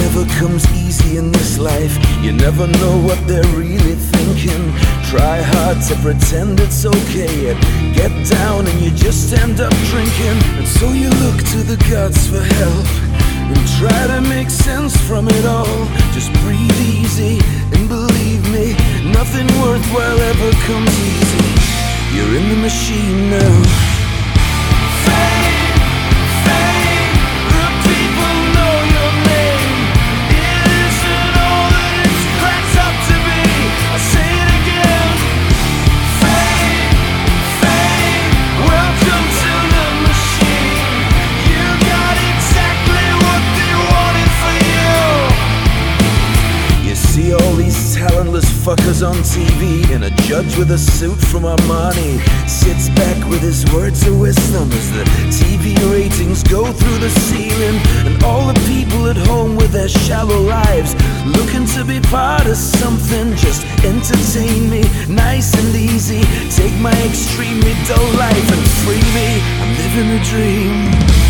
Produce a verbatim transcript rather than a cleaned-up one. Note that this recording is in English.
never comes easy in this life. You never know what they're really thinking. Try hard to pretend it's okay, and get down and you just end up drinking. And so you look to the gods for help and try to make sense from it all. Just breathe easy and believe me, nothing worthwhile ever comes easy. You're in the machine now. All these talentless fuckers on T V, and a judge with a suit from Armani sits back with his words of wisdom as the T V ratings go through the ceiling. And all the people at home with their shallow lives looking to be part of something. Just entertain me, nice and easy. Take my extremely dull life and free me. I'm living a dream.